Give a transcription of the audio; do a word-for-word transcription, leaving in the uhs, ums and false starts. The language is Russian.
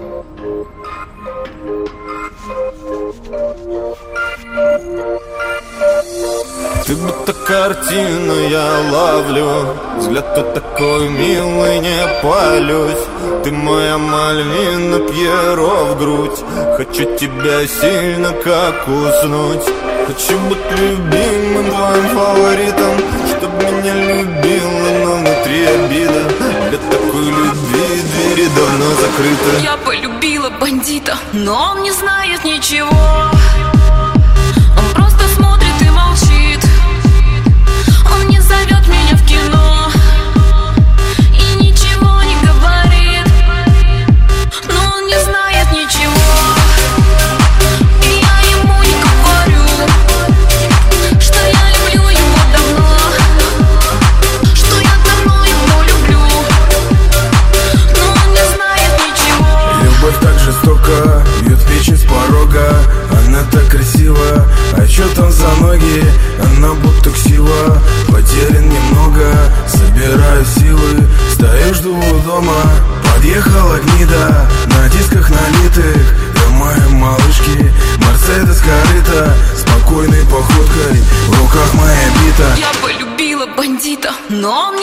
Ты будто картину я ловлю, взгляд ты такой милый, не палюсь. Ты моя Мальвина, Пьеро в грудь. Хочу тебя сильно, как уснуть. Хочу быть любимым, твоим фаворитом, чтоб меня любила, но внутри обида. Для такой любви двери давно закрыты. Я полюбила бандита, но он не знает ничего. Он просто смотрит и молчит. Он не зовет меня в кино и ничего не говорит, но он не знает ничего. И я ему не говорю, что я люблю его давно, что я давно его люблю, но он не знает ничего. Любовь так жестока, бьет печень с порога. Она так красива, а чё там за ноги? Она будто ксива. Потерян немного, собираю силы. Стою, жду у дома, подъехала гнида. На дисках налитых, моей малышки Мерседес корыта, спокойной походкой, в руках моя бита. Я полюбила бандита, но он